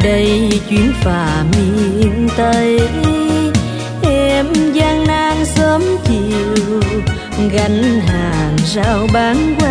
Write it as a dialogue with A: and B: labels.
A: đây chuyến phà miền Tây. Em gian nan sớm chiều gánh hàng rau bán quanh